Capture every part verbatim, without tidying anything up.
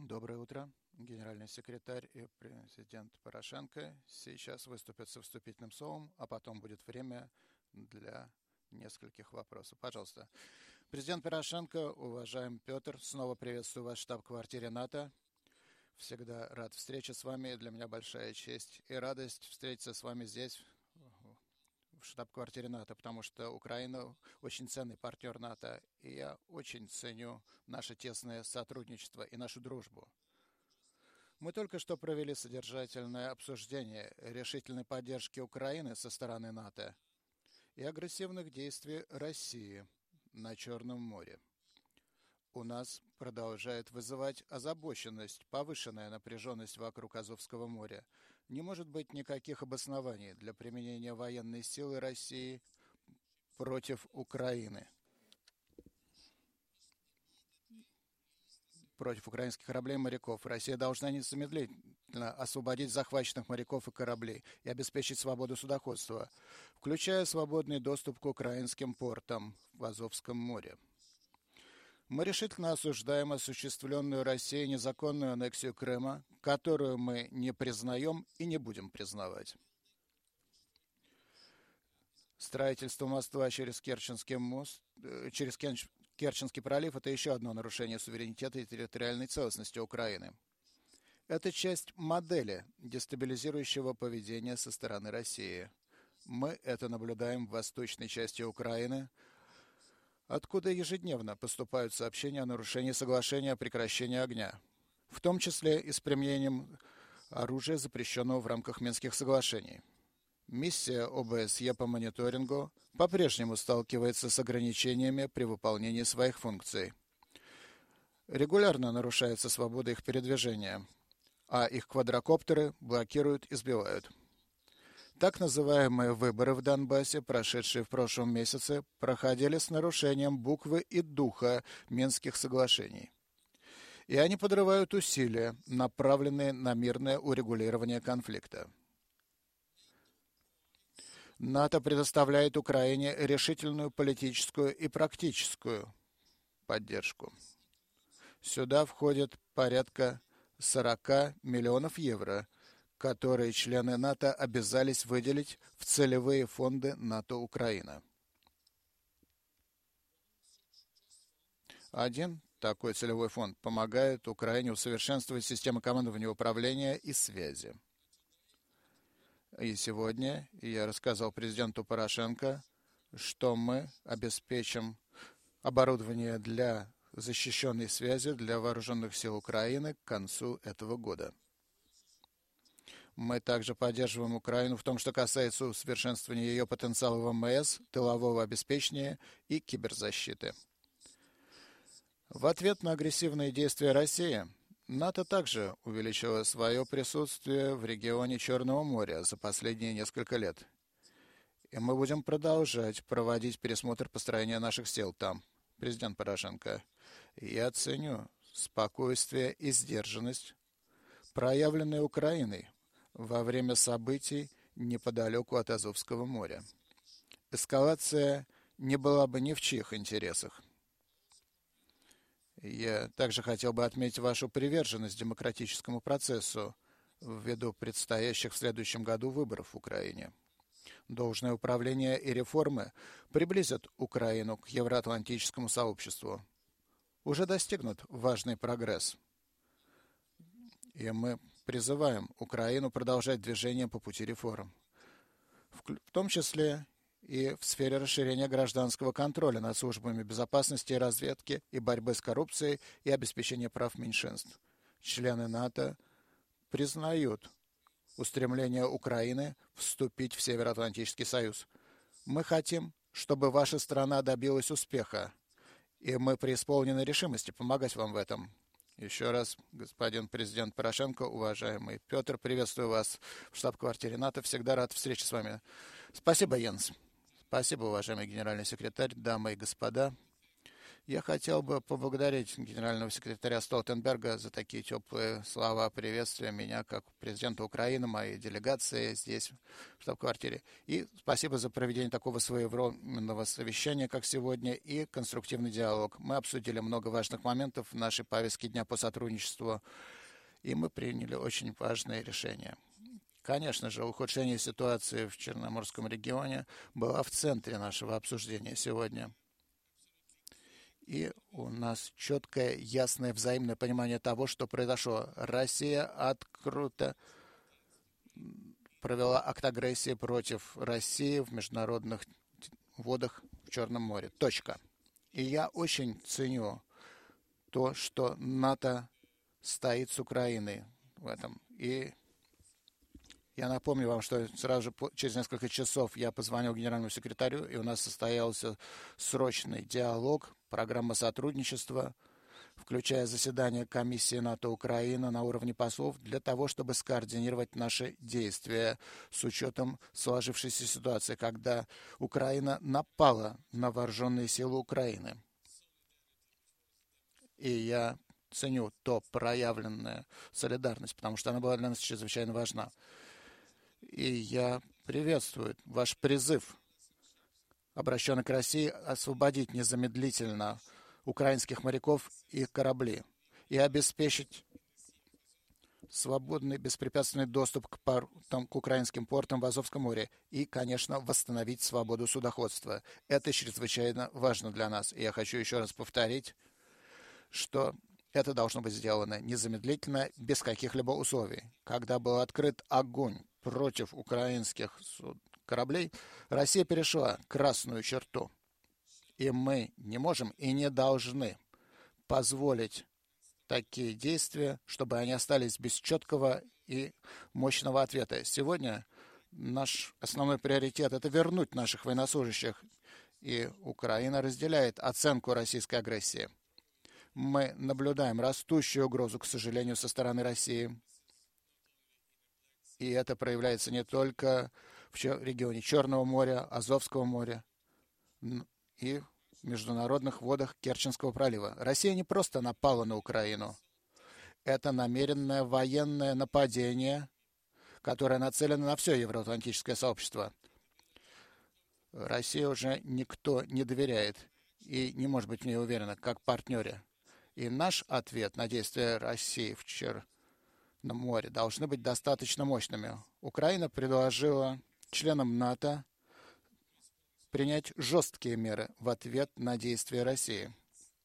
Доброе утро. Генеральный секретарь и президент Порошенко сейчас выступят со вступительным словом, а потом будет время для нескольких вопросов. Пожалуйста. Президент Порошенко, уважаемый Петр, снова приветствую вас в штаб-квартире НАТО. Всегда рад встрече с вами. Для меня большая честь и радость встретиться с вами здесь, в штаб-квартире НАТО, потому что Украина очень ценный партнер НАТО, и я очень ценю наше тесное сотрудничество и нашу дружбу. Мы только что провели содержательное обсуждение решительной поддержки Украины со стороны НАТО и агрессивных действий России на Черном море. У нас продолжает вызывать озабоченность повышенная напряженность вокруг Азовского моря. Не может быть никаких обоснований для применения военной силы России против Украины, против украинских кораблей и моряков. Россия должна незамедлительно освободить захваченных моряков и кораблей и обеспечить свободу судоходства, включая свободный доступ к украинским портам в Азовском море. Мы решительно осуждаем осуществленную Россией незаконную аннексию Крыма, которую мы не признаем и не будем признавать. Строительство моста через Керченский мост, через Керченский пролив – это еще одно нарушение суверенитета и территориальной целостности Украины. Это часть модели дестабилизирующего поведения со стороны России. Мы это наблюдаем в восточной части Украины, откуда ежедневно поступают сообщения о нарушении соглашения о прекращении огня, в том числе и с применением оружия, запрещенного в рамках Минских соглашений. Миссия О Бэ Эс Е по мониторингу по-прежнему сталкивается с ограничениями при выполнении своих функций. Регулярно нарушается свобода их передвижения, а их квадрокоптеры блокируют и сбивают. Так называемые выборы в Донбассе, прошедшие в прошлом месяце, проходили с нарушением буквы и духа Минских соглашений. И они подрывают усилия, направленные на мирное урегулирование конфликта. НАТО предоставляет Украине решительную политическую и практическую поддержку. Сюда входит порядка сорока миллионов евро, которые члены НАТО обязались выделить в целевые фонды НАТО-Украина. Один такой целевой фонд помогает Украине усовершенствовать систему командования, управления и связи. И сегодня я рассказал президенту Порошенко, что мы обеспечим оборудование для защищенной связи для вооруженных сил Украины к концу этого года. Мы также поддерживаем Украину в том, что касается усовершенствования ее потенциала в Эм Эс, тылового обеспечения и киберзащиты. В ответ на агрессивные действия России, НАТО также увеличило свое присутствие в регионе Черного моря за последние несколько лет. И мы будем продолжать проводить пересмотр построения наших сил там. Президент Порошенко, я ценю спокойствие и сдержанность, проявленные Украиной во время событий неподалеку от Азовского моря. Эскалация не была бы ни в чьих интересах. Я также хотел бы отметить вашу приверженность демократическому процессу ввиду предстоящих в следующем году выборов в Украине. Должное управление и реформы приблизят Украину к евроатлантическому сообществу. Уже достигнут важный прогресс. И мы призываем Украину продолжать движение по пути реформ, в том числе и в сфере расширения гражданского контроля над службами безопасности и разведки и борьбы с коррупцией и обеспечения прав меньшинств. Члены НАТО признают устремление Украины вступить в Североатлантический союз. Мы хотим, чтобы ваша страна добилась успеха, и мы преисполнены решимости помогать вам в этом. Еще раз, господин президент Порошенко, уважаемый Петр, приветствую вас в штаб-квартире НАТО. Всегда рад встрече с вами. Спасибо, Йенс. Спасибо, уважаемый генеральный секретарь, дамы и господа. Я хотел бы поблагодарить генерального секретаря Столтенберга за такие теплые слова приветствия меня как президента Украины, моей делегации здесь, в штаб-квартире. И спасибо за проведение такого своевременного совещания, как сегодня, и конструктивный диалог. Мы обсудили много важных моментов в нашей повестке дня по сотрудничеству, и мы приняли очень важные решения. Конечно же, ухудшение ситуации в Черноморском регионе было в центре нашего обсуждения сегодня. И у нас четкое, ясное, взаимное понимание того, что произошло. Россия открыто провела акт агрессии против России в международных водах в Черном море. Точка. И я очень ценю то, что НАТО стоит с Украиной в этом. И я напомню вам, что сразу же через несколько часов я позвонил генеральному секретарю, и у нас состоялся срочный диалог, программа сотрудничества, включая заседание комиссии НАТО Украина на уровне послов, для того, чтобы скоординировать наши действия с учетом сложившейся ситуации, когда Украина напала на вооруженные силы Украины. И я ценю то проявленная солидарность, потому что она была для нас чрезвычайно важна. И я приветствую ваш призыв, обращенный к России, освободить незамедлительно украинских моряков и корабли и обеспечить свободный, беспрепятственный доступ к, портам, к украинским портам в Азовском море и, конечно, восстановить свободу судоходства. Это чрезвычайно важно для нас. И я хочу еще раз повторить, что это должно быть сделано незамедлительно, без каких-либо условий. Когда был открыт огонь против украинских кораблей, Россия перешла красную черту. И мы не можем и не должны позволить такие действия, чтобы они остались без четкого и мощного ответа. Сегодня наш основной приоритет – это вернуть наших военнослужащих. И Украина разделяет оценку российской агрессии. Мы наблюдаем растущую угрозу, к сожалению, со стороны России. И это проявляется не только в регионе Черного моря, Азовского моря и в международных водах Керченского пролива. Россия не просто напала на Украину. Это намеренное военное нападение, которое нацелено на все евроатлантическое сообщество. России уже никто не доверяет и не может быть в ней уверена, как партнере. И наш ответ на действия России в Черном море должны быть достаточно мощными. Украина предложила членам НАТО принять жесткие меры в ответ на действия России.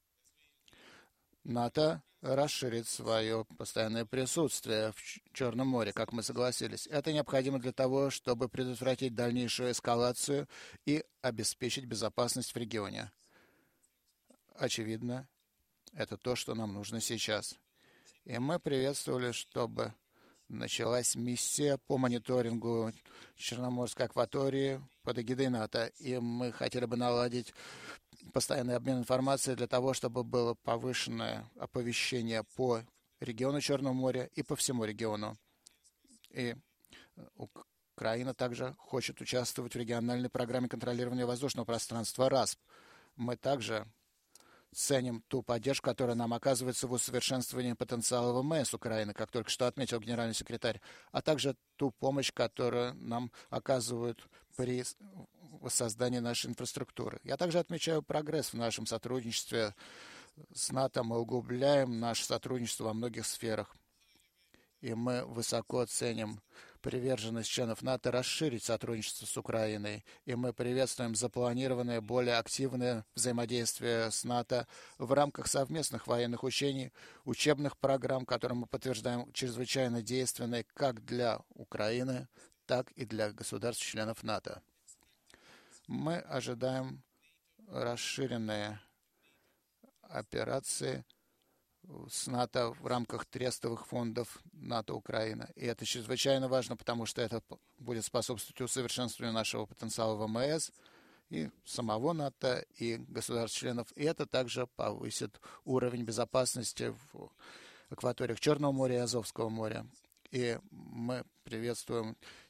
НАТО расширит свое постоянное присутствие в Черном море, как мы согласились. Это необходимо для того, чтобы предотвратить дальнейшую эскалацию и обеспечить безопасность в регионе. Очевидно, это то, что нам нужно сейчас. И мы приветствовали, чтобы началась миссия по мониторингу Черноморской акватории под эгидой НАТО. И мы хотели бы наладить постоянный обмен информацией для того, чтобы было повышенное оповещение по региону Черного моря и по всему региону. И Украина также хочет участвовать в региональной программе контролирования воздушного пространства РАСП. Мы также ценим ту поддержку, которая нам оказывается в усовершенствовании потенциала ВМС Украины, как только что отметил генеральный секретарь, а также ту помощь, которую нам оказывают при воссоздании нашей инфраструктуры. Я также отмечаю прогресс в нашем сотрудничестве с НАТО. Мы углубляем наше сотрудничество во многих сферах. И мы высоко ценим приверженность членов НАТО расширить сотрудничество с Украиной. И мы приветствуем запланированное более активное взаимодействие с НАТО в рамках совместных военных учений, учебных программ, которые мы подтверждаем чрезвычайно действенные как для Украины, так и для государств-членов НАТО. Мы ожидаем расширенные операции с НАТО в рамках трестовых фондов НАТО-Украина. И это чрезвычайно важно, потому что это будет способствовать усовершенствованию нашего потенциала ВМС и самого НАТО, и государств-членов. И это также повысит уровень безопасности в акваториях Черного моря и Азовского моря. И мы приветствуем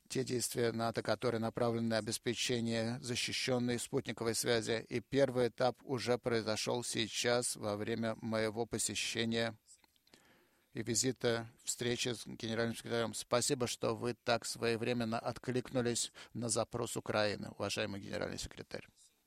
те действия НАТО, которые направлены на обеспечение защищенной спутниковой связи. И первый этап уже произошел сейчас во время моего посещения и визита, встречи с генеральным секретарем. Спасибо, что вы так своевременно откликнулись на запрос Украины, уважаемый генеральный секретарь.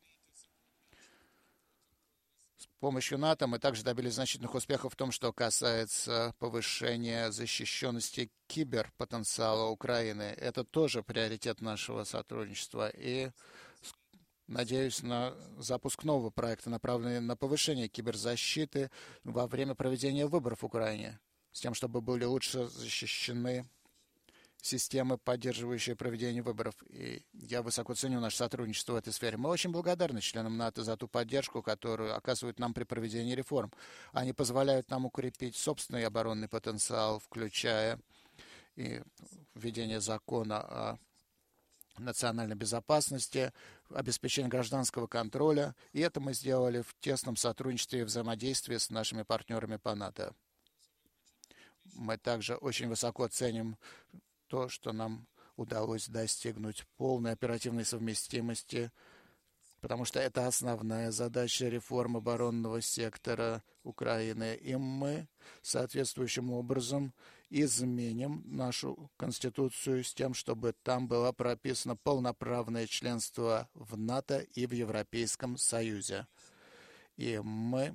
С помощью НАТО мы также добились значительных успехов в том, что касается повышения защищенности киберпотенциала Украины. Это тоже приоритет нашего сотрудничества. И надеюсь на запуск нового проекта, направленного на повышение киберзащиты во время проведения выборов в Украине, с тем, чтобы были лучше защищены системы, поддерживающие проведение выборов. И я высоко ценю наше сотрудничество в этой сфере. Мы очень благодарны членам НАТО за ту поддержку, которую оказывают нам при проведении реформ. Они позволяют нам укрепить собственный оборонный потенциал, включая и введение закона о национальной безопасности, обеспечение гражданского контроля. И это мы сделали в тесном сотрудничестве и взаимодействии с нашими партнерами по НАТО. Мы также очень высоко ценим то, что нам удалось достигнуть полной оперативной совместимости, потому что это основная задача реформы оборонного сектора Украины. И мы соответствующим образом изменим нашу Конституцию с тем, чтобы там было прописано полноправное членство в НАТО и в Европейском Союзе. И мы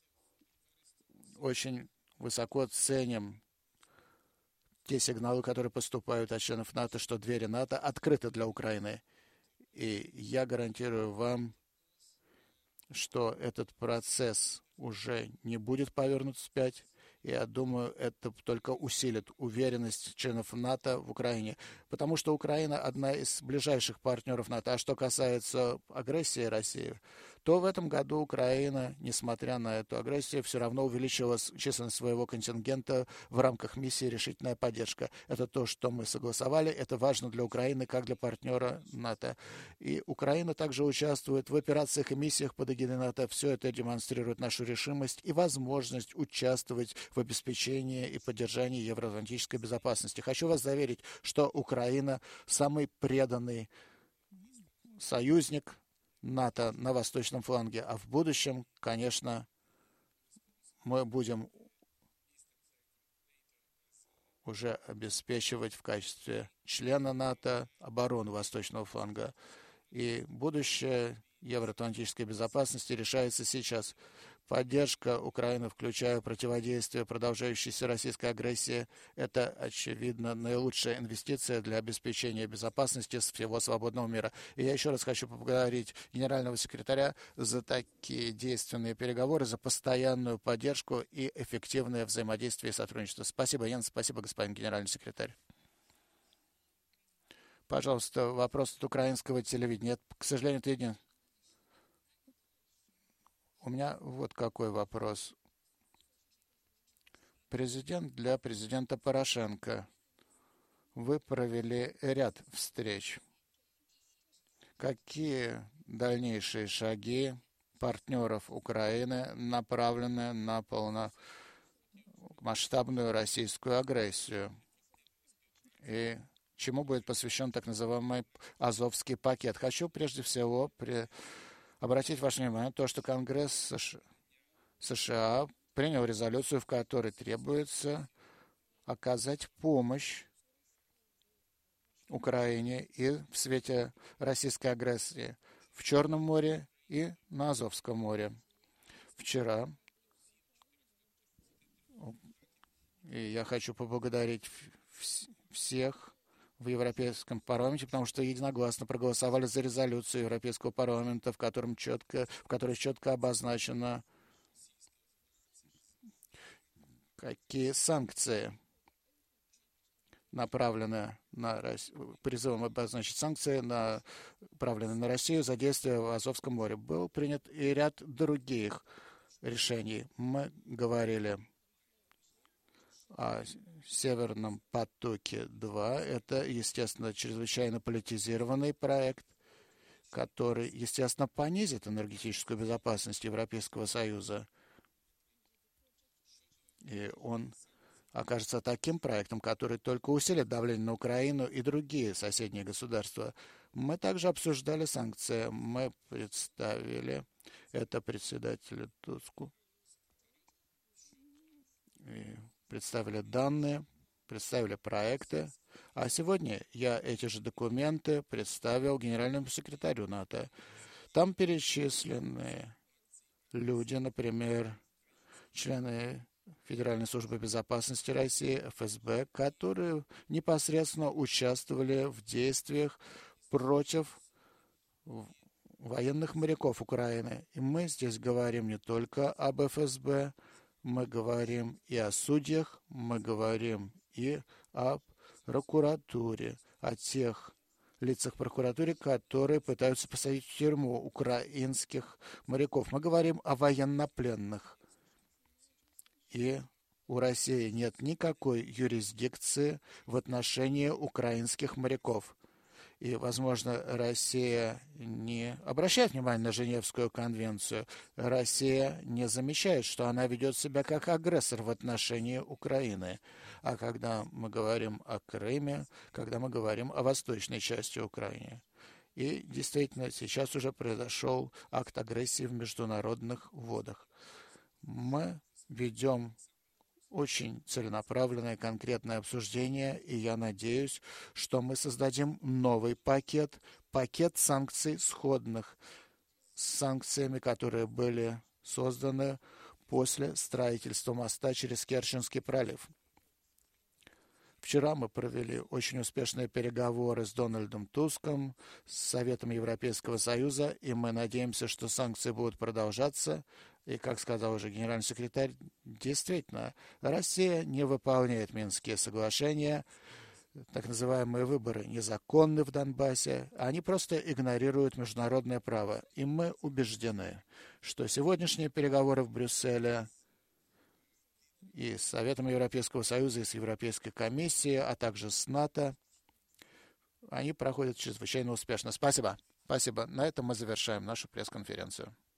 очень высоко ценим те сигналы, которые поступают от членов НАТО, что двери НАТО открыты для Украины. И я гарантирую вам, что этот процесс уже не будет повернут вспять. Я думаю, это только усилит уверенность членов НАТО в Украине, потому что Украина одна из ближайших партнеров НАТО. А что касается агрессии России, то в этом году Украина, несмотря на эту агрессию, все равно увеличила численность своего контингента в рамках миссии «Решительная поддержка». Это то, что мы согласовали. Это важно для Украины, как для партнера НАТО. И Украина также участвует в операциях и миссиях под эгидой НАТО. Все это демонстрирует нашу решимость и возможность участвовать в обеспечении и поддержании евроатлантической безопасности. Хочу вас заверить, что Украина самый преданный союзник НАТО на восточном фланге, а в будущем, конечно, мы будем уже обеспечивать в качестве члена НАТО оборону восточного фланга. И будущее евроатлантической безопасности решается сейчас. Поддержка Украины, включая противодействие продолжающейся российской агрессии, это, очевидно, наилучшая инвестиция для обеспечения безопасности всего свободного мира. И я еще раз хочу поблагодарить генерального секретаря за такие действенные переговоры, за постоянную поддержку и эффективное взаимодействие и сотрудничество. Спасибо, Ян, спасибо, господин генеральный секретарь. Пожалуйста, вопрос от украинского телевидения. Нет, к сожалению, это един. У меня вот какой вопрос. Президент для президента Порошенко. Вы провели ряд встреч. Какие дальнейшие шаги партнеров Украины направлены на полномасштабную российскую агрессию? И чему будет посвящен так называемый Азовский пакет? Хочу прежде всего при... обратить ваше внимание на то, что Конгресс США принял резолюцию, в которой требуется оказать помощь Украине и в свете российской агрессии в Черном море и на Азовском море. Вчера, и я хочу поблагодарить всех в Европейском парламенте, потому что единогласно проголосовали за резолюцию Европейского парламента, в, котором четко, в которой четко обозначено, какие санкции направлены на Россию, призывом обозначить санкции, направленные на Россию за действия в Азовском море. Был принят и ряд других решений. Мы говорили о Северном потоке-два. Это, естественно, чрезвычайно политизированный проект, который, естественно, понизит энергетическую безопасность Европейского Союза. И он окажется таким проектом, который только усилит давление на Украину и другие соседние государства. Мы также обсуждали санкции. Мы представили это председателю Туску. И представили данные, представили проекты. А сегодня я эти же документы представил генеральному секретарю НАТО. Там перечислены люди, например, члены Федеральной службы безопасности России, эф эс бэ, которые непосредственно участвовали в действиях против военных моряков Украины. И мы здесь говорим не только об эф эс бэ, мы говорим и о судьях, мы говорим и о прокуратуре, о тех лицах прокуратуры, которые пытаются посадить в тюрьму украинских моряков. Мы говорим о военнопленных. И у России нет никакой юрисдикции в отношении украинских моряков. И, возможно, Россия не обращает внимания на Женевскую конвенцию. Россия не замечает, что она ведет себя как агрессор в отношении Украины. А когда мы говорим о Крыме, когда мы говорим о восточной части Украины. И действительно, сейчас уже произошел акт агрессии в международных водах. Мы ведем очень целенаправленное, конкретное обсуждение, и я надеюсь, что мы создадим новый пакет, пакет санкций, сходных с санкциями, которые были созданы после строительства моста через Керченский пролив. Вчера мы провели очень успешные переговоры с Дональдом Туском, с Советом Европейского Союза, и мы надеемся, что санкции будут продолжаться. И, как сказал уже генеральный секретарь, действительно, Россия не выполняет Минские соглашения, так называемые выборы незаконны в Донбассе, они просто игнорируют международное право. И мы убеждены, что сегодняшние переговоры в Брюсселе и с Советом Европейского Союза, и с Европейской комиссией, а также с НАТО, они проходят чрезвычайно успешно. Спасибо. Спасибо. На этом мы завершаем нашу пресс-конференцию.